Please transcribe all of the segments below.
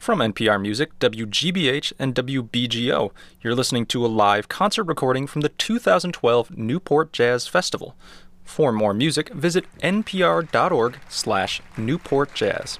From NPR Music, WGBH, and WBGO, you're listening to a live concert recording from the 2012 Newport Jazz Festival. For more music, visit npr.org/newportjazz.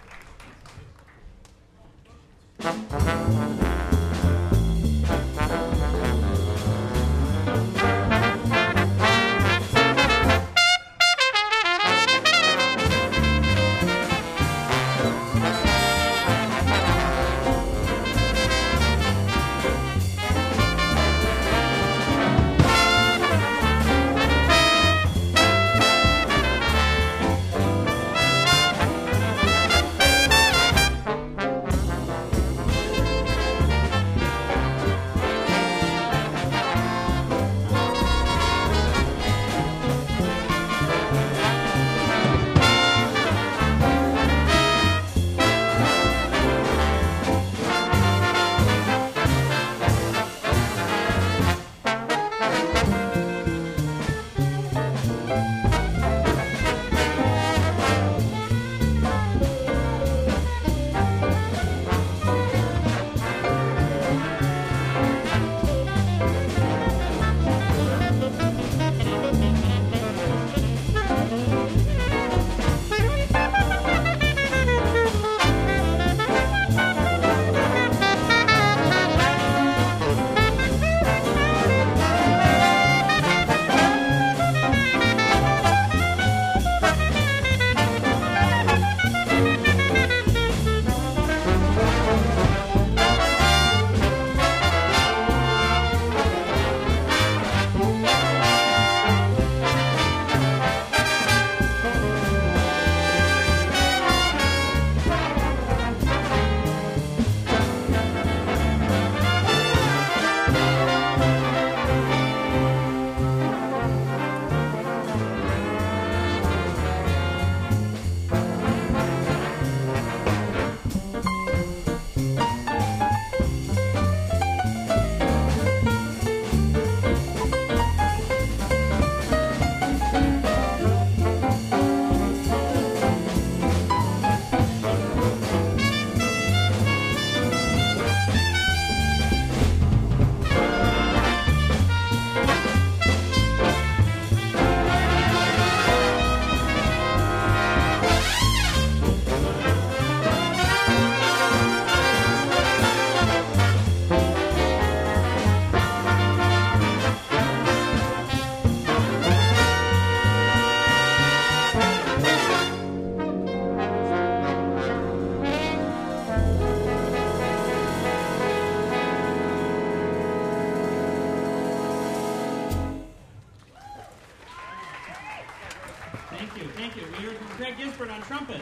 Thank you. We heard from Craig Gisbert on trumpet,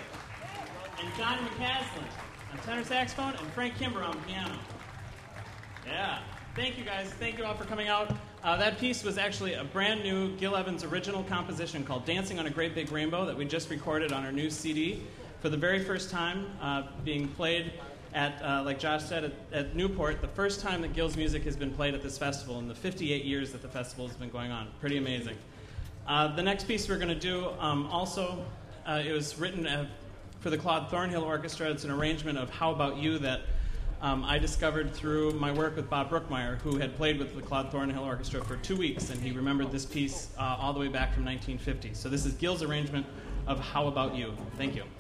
and John McCaslin on tenor saxophone, and Frank Kimber on piano. Yeah. Thank you, guys. Thank you all for coming out. That piece was actually a brand new Gil Evans original composition called Dancing on a Great Big Rainbow that we just recorded on our new CD for the very first time, being played at, like Josh said, at Newport, the first time that Gil's music has been played at this festival in the 58 years that the festival has been going on. Pretty amazing. The next piece we're going to do it was written for the Claude Thornhill Orchestra. It's an arrangement of How About You that I discovered through my work with Bob Brookmeyer, who had played with the Claude Thornhill Orchestra for 2 weeks, and he remembered this piece all the way back from 1950. So this is Gil's arrangement of How About You. Thank you.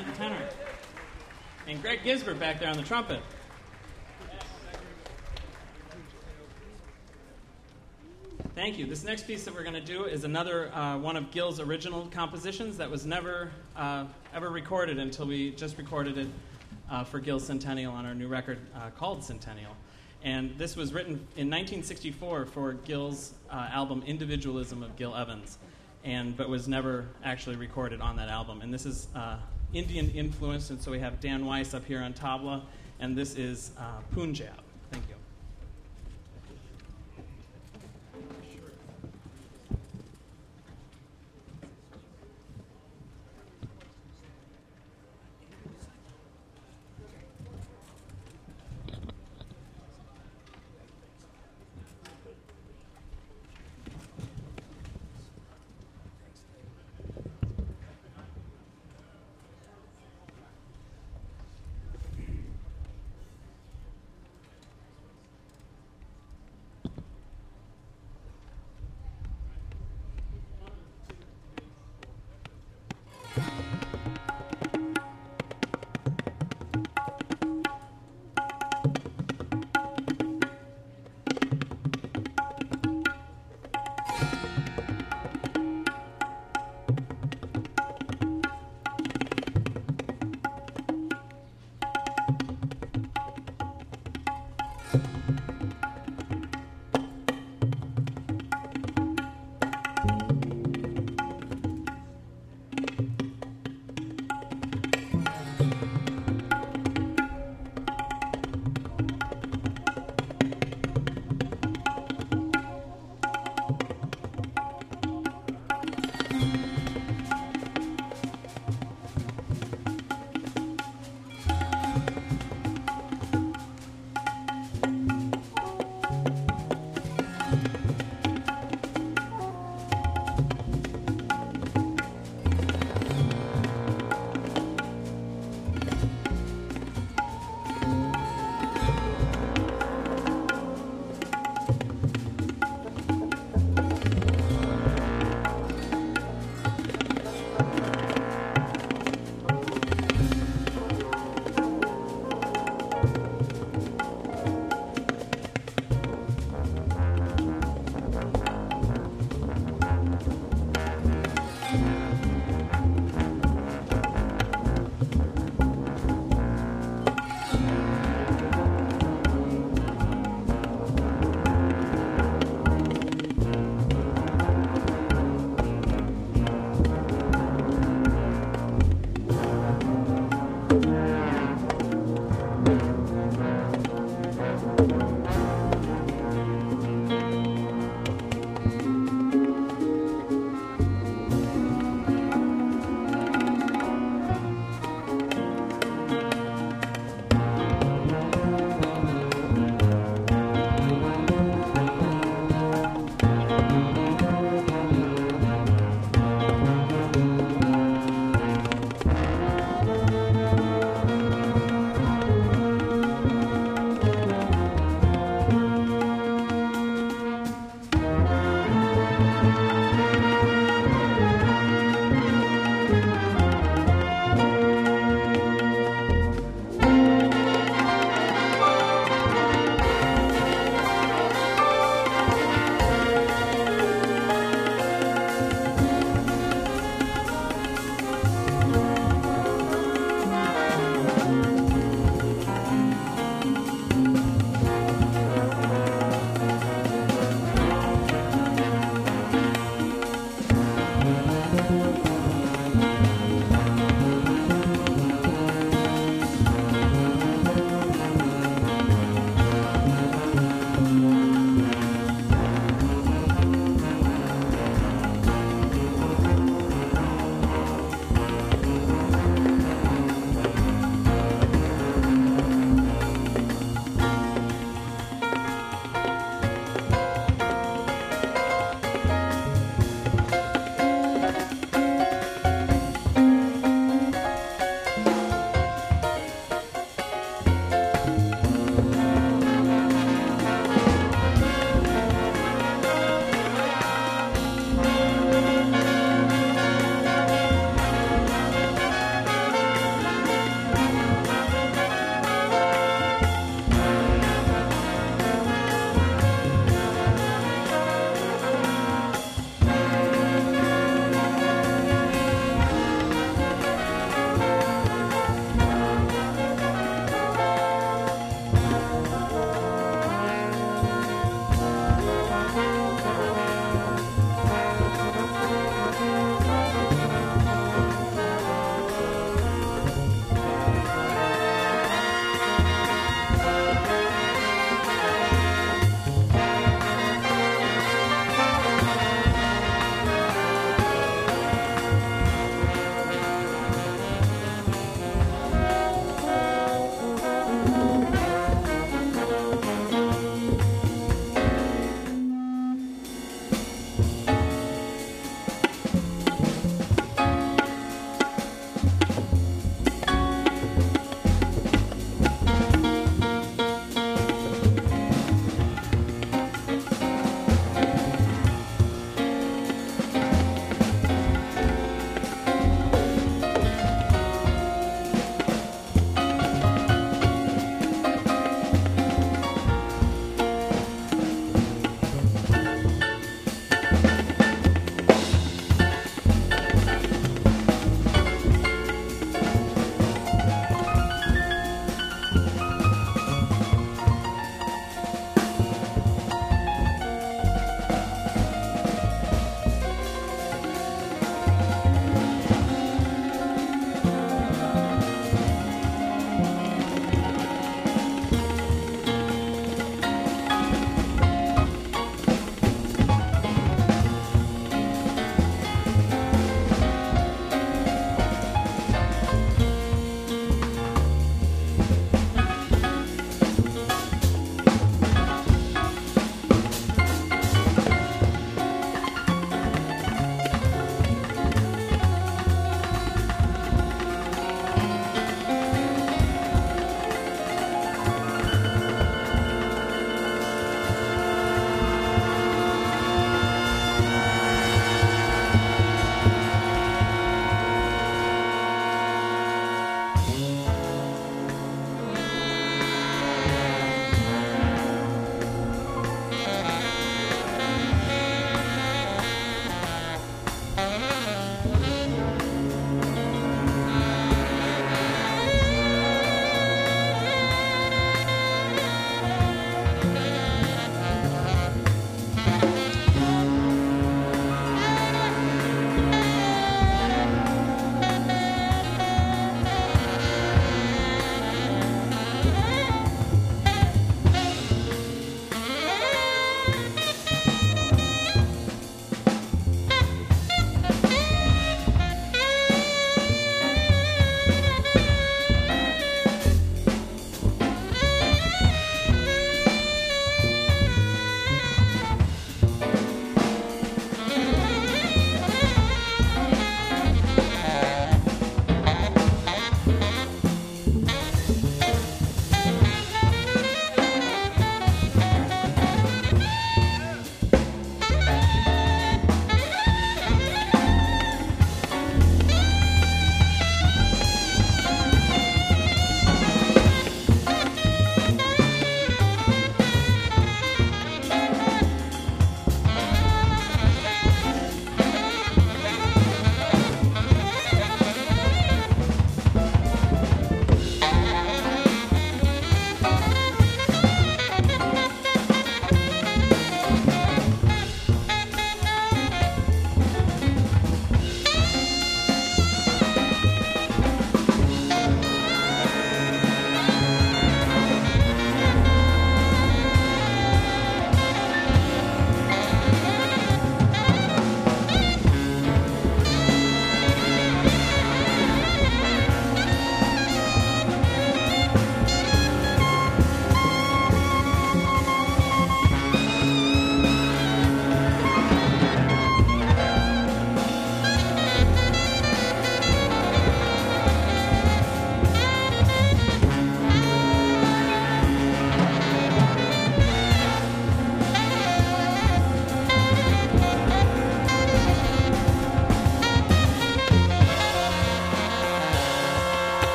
clarinet and tenor. And Greg Gisbert back there on the trumpet. Thank you. This next piece that we're going to do is another one of Gil's original compositions that was never ever recorded until we just recorded it for Gil's Centennial on our new record called Centennial. And this was written in 1964 for Gil's album Individualism of Gil Evans, but was never actually recorded on that album. And this is Indian influenced, and so we have Dan Weiss up here on tabla, and this is Punjab. Thank you.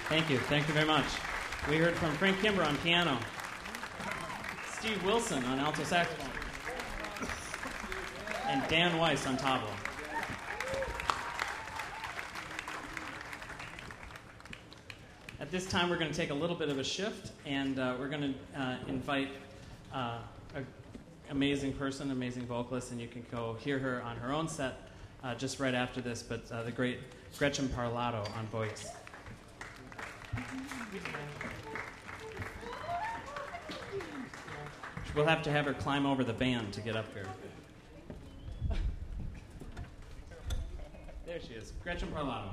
Thank you. Thank you very much. We heard from Frank Kimber on piano, Steve Wilson on alto saxophone, and Dan Weiss on tabla. At this time, we're going to take a little bit of a shift, and we're going to invite an amazing person, amazing vocalist, and you can go hear her on her own set just right after this, but the great Gretchen Parlato on voice. We'll have to have her climb over the band to get up here. There she is, Gretchen Parlato.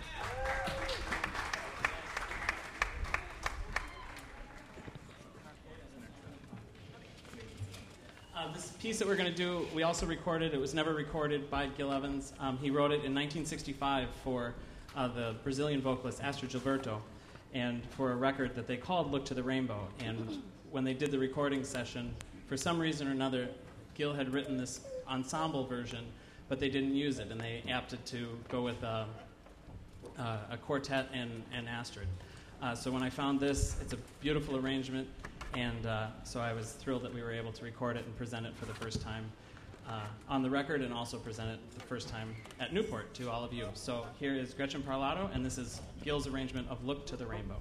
This piece that we're going to do, we also recorded. It was never recorded by Gil Evans. He wrote it in 1965 for the Brazilian vocalist Astrid Gilberto, and for a record that they called Look to the Rainbow. And when they did the recording session, for some reason or another, Gil had written this ensemble version, but they didn't use it, and they opted to go with a quartet and Astrid. So when I found this, it's a beautiful arrangement, and so I was thrilled that we were able to record it and present it for the first time on the record, and also present it the first time at Newport to all of you. So here is Gretchen Parlato, and this is Gil's arrangement of Look to the Rainbow.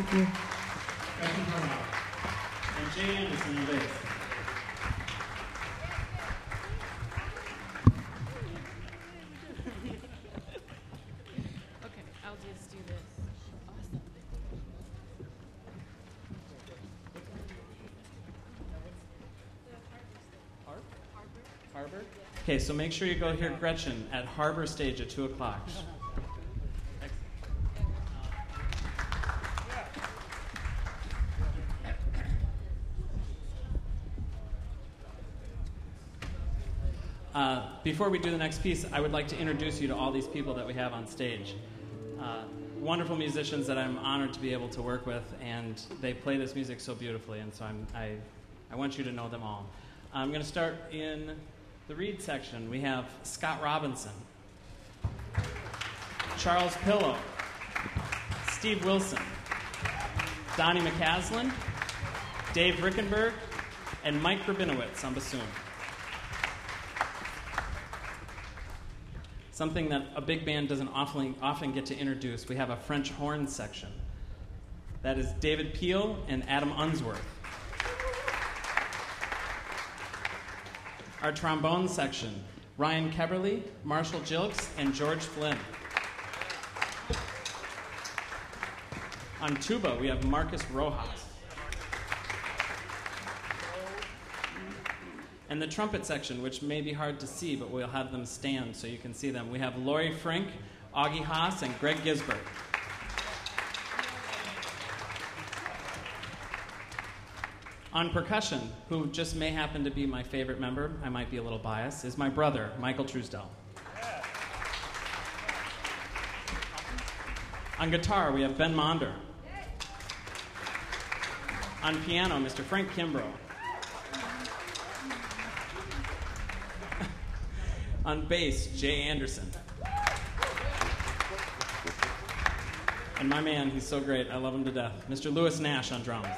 you. Gretchen Carlisle. And Jay Anderson on bass. Okay, I'll just do this. Awesome. Harbor? Okay, so make sure you go hear Gretchen at Harbor Stage at 2 o'clock. Before we do the next piece, I would like to introduce you to all these people that we have on stage. Wonderful musicians that I'm honored to be able to work with, and they play this music so beautifully, and so I want you to know them all. I'm going to start in the reed section. We have Scott Robinson, Charles Pillow, Steve Wilson, Donnie McCaslin, Dave Rickenberg, and Mike Rabinowitz on bassoon. Something that a big band doesn't often get to introduce, we have a French horn section. That is David Peel and Adam Unsworth. Our trombone section, Ryan Keberly, Marshall Jilks, and George Flynn. On tuba, we have Marcus Rojas. And the trumpet section, which may be hard to see, but we'll have them stand so you can see them. We have Laurie Frink, Augie Haas, and Greg Gisbert. On percussion, who just may happen to be my favorite member, I might be a little biased, is my brother, Michael Truesdell. On guitar, we have Ben Monder. On piano, Mr. Frank Kimbrough. On bass, Jay Anderson. And my man, he's so great, I love him to death, Mr. Lewis Nash on drums.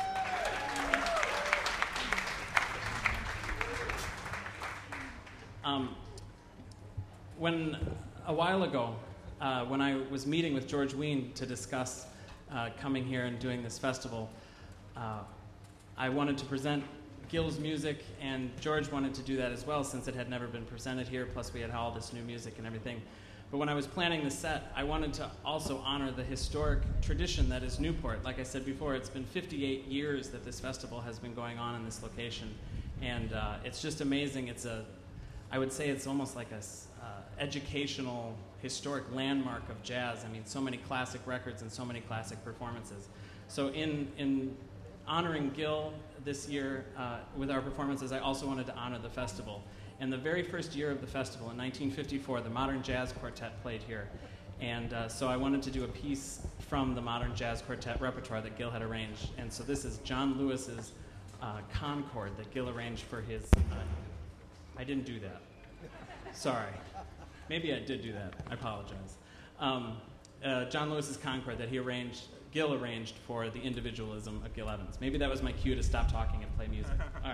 When a while ago, when I was meeting with George Wein to discuss coming here and doing this festival, I wanted to present Gil's music, and George wanted to do that as well since it had never been presented here, plus we had all this new music and everything. But when I was planning the set, I wanted to also honor the historic tradition that is Newport. Like I said before, it's been 58 years that this festival has been going on in this location, and it's just amazing. I would say it's almost like a educational, historic landmark of jazz. I mean, so many classic records and so many classic performances. So in honoring Gil this year with our performances, I also wanted to honor the festival. And the very first year of the festival, in 1954, the Modern Jazz Quartet played here. And so I wanted to do a piece from the Modern Jazz Quartet repertoire that Gil had arranged. And so this is John Lewis's Concord that Gil arranged for his... I didn't do that. Sorry. Maybe I did do that. I apologize. John Lewis's Concord that Gil arranged for the individualism of Gil Evans. Maybe that was my cue to stop talking and play music. All right.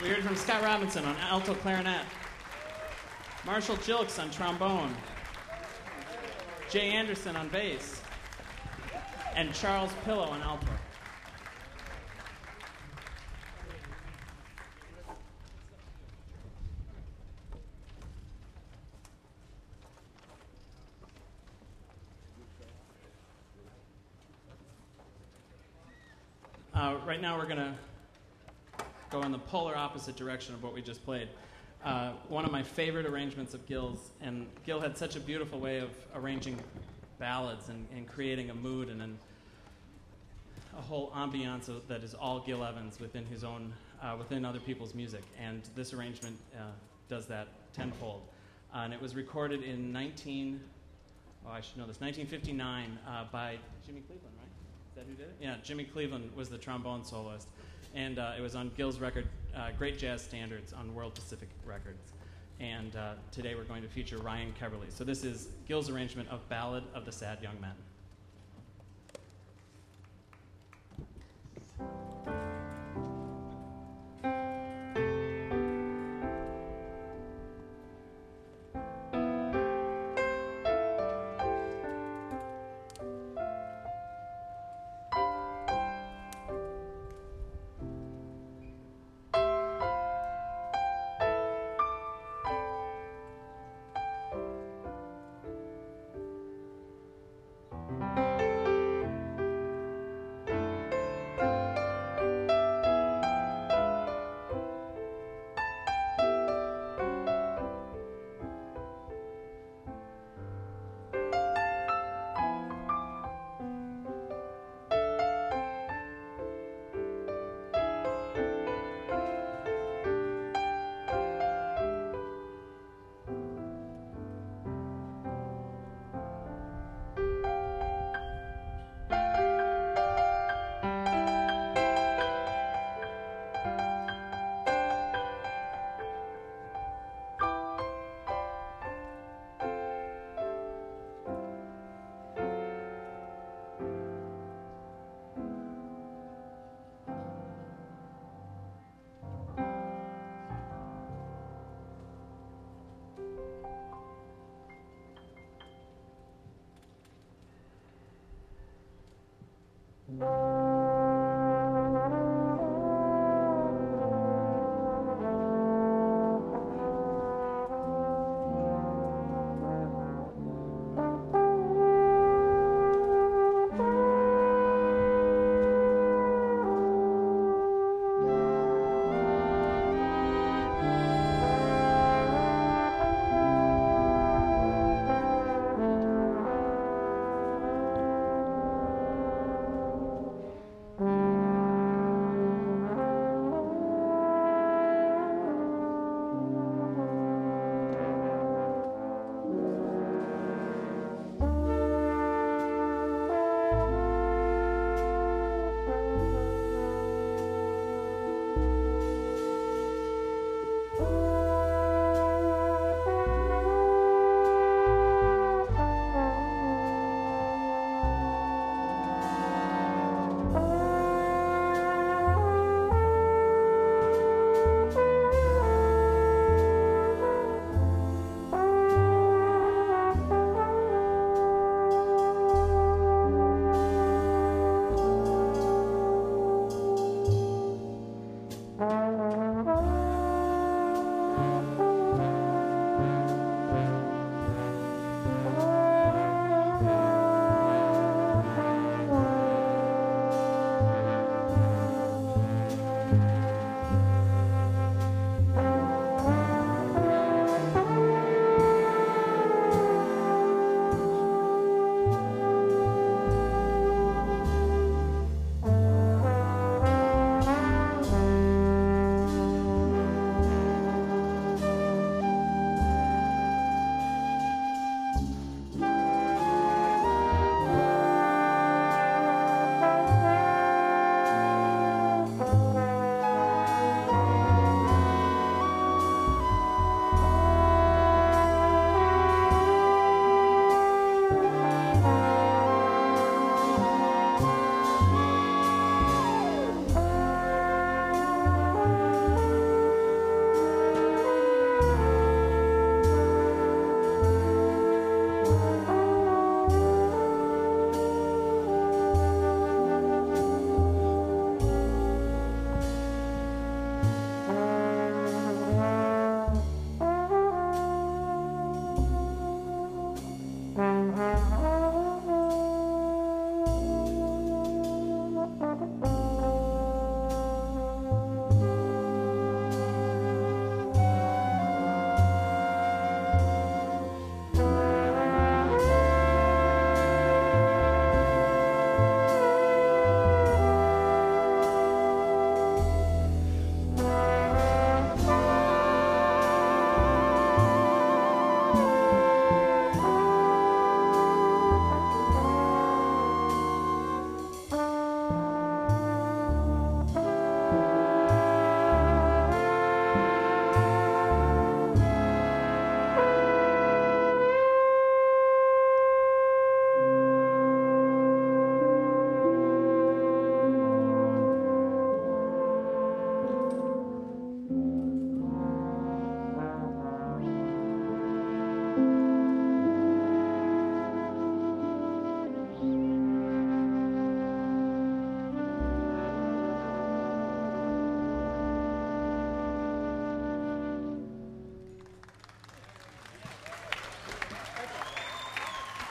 We heard from Scott Robinson on alto clarinet, Marshall Jilks on trombone, Jay Anderson on bass, and Charles Pillow on alto. Right now we're going to go in the polar opposite direction of what we just played. One of my favorite arrangements of Gil's, and Gil had such a beautiful way of arranging ballads and creating a mood and a whole ambiance that is all Gil Evans within his own, within other people's music. And this arrangement does that tenfold. And it was recorded in 1959 by Jimmy Cleveland, right? Is that who did it? Yeah, Jimmy Cleveland was the trombone soloist. And it was on Gil's record, Great Jazz Standards, on World Pacific Records. And today we're going to feature Ryan Keverly. So this is Gil's arrangement of Ballad of the Sad Young Men.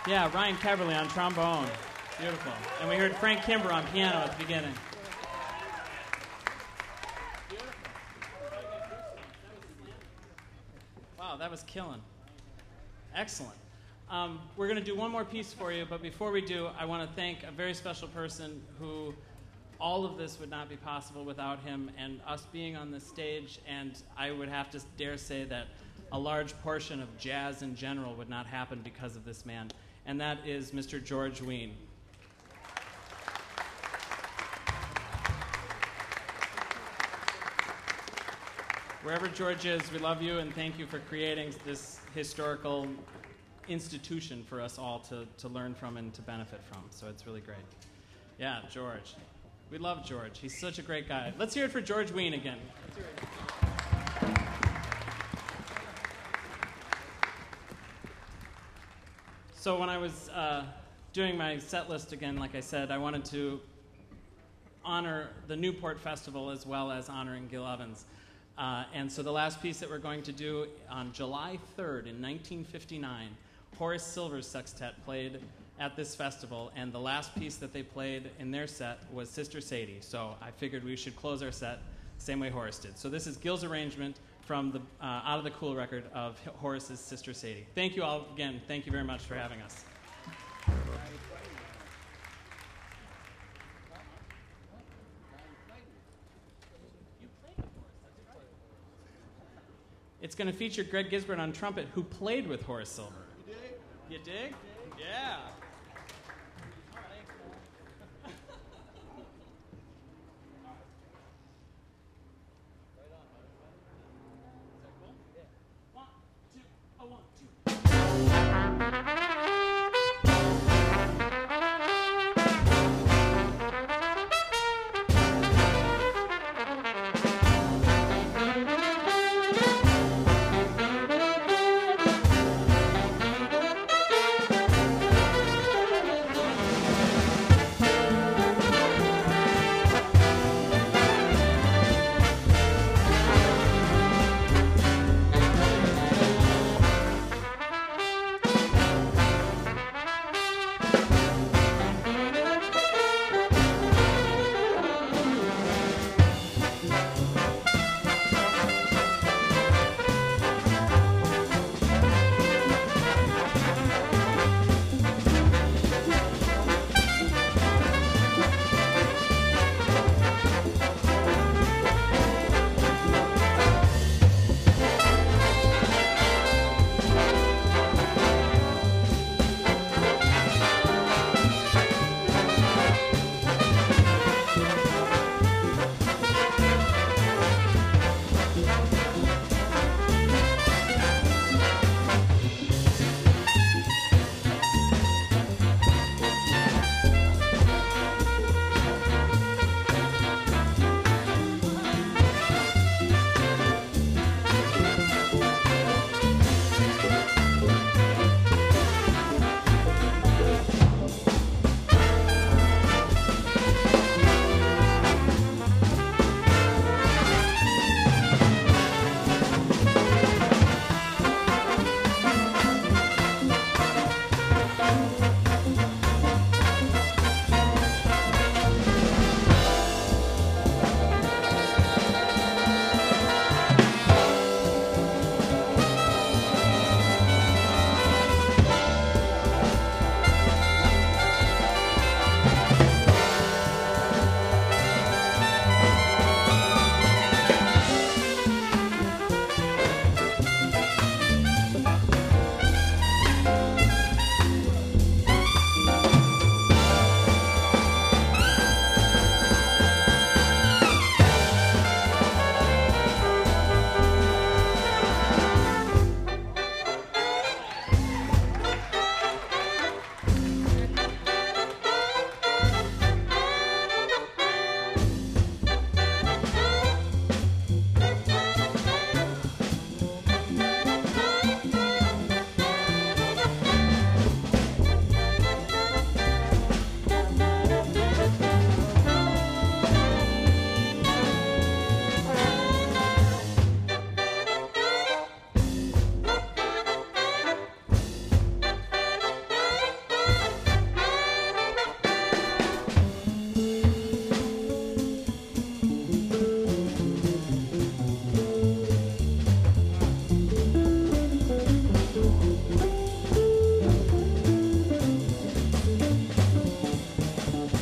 Yeah, Ryan Keverly on trombone. Beautiful. And we heard Frank Kimber on piano at the beginning. Wow, that was killing. Excellent. We're going to do one more piece for you, but before we do, I want to thank a very special person who all of this would not be possible without him and us being on this stage, and I would have to dare say that a large portion of jazz in general would not happen because of this man, and that is Mr. George Wein. Wherever George is, we love you and thank you for creating this historical institution for us all to learn from and to benefit from. So it's really great. Yeah, George. We love George. He's such a great guy. Let's hear it for George Wein again. So when I was doing my set list again, like I said, I wanted to honor the Newport Festival as well as honoring Gil Evans. And so the last piece that we're going to do on July 3rd in 1959, Horace Silver's sextet played at this festival, and the last piece that they played in their set was Sister Sadie. So I figured we should close our set the same way Horace did. So this is Gil's arrangement from the Out of the Cool record of Horace's Sister Sadie. Thank you all again. Thank you very much for having us. It's going to feature Greg Gisbert on trumpet, who played with Horace Silver. You dig? You dig? Yeah.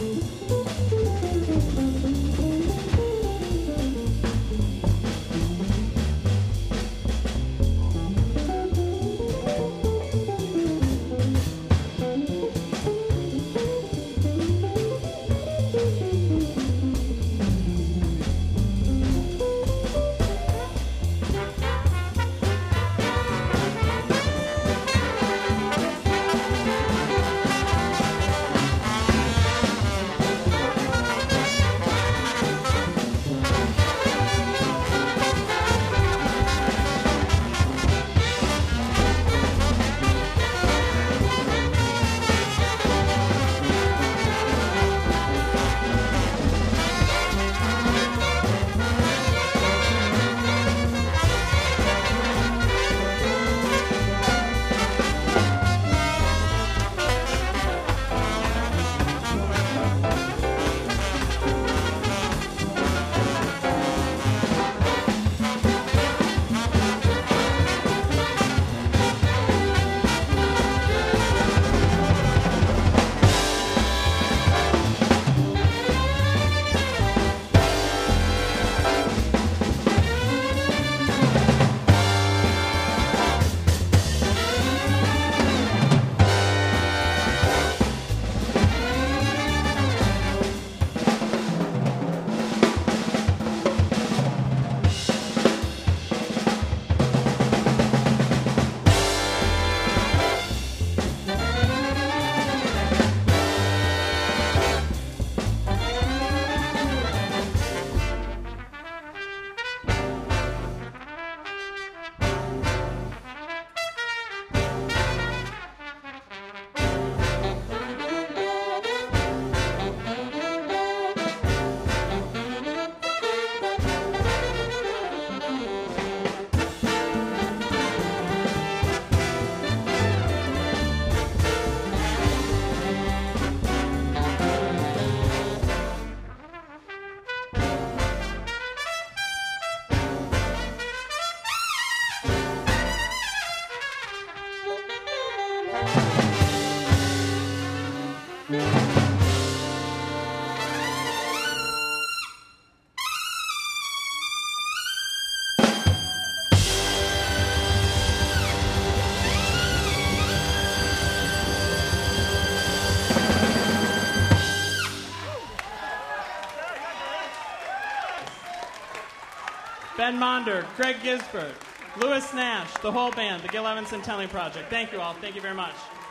Ben Monder, Craig Gisbert, Louis Nash, the whole band, the Gil Evans Centennial Project. Thank you all. Thank you very much.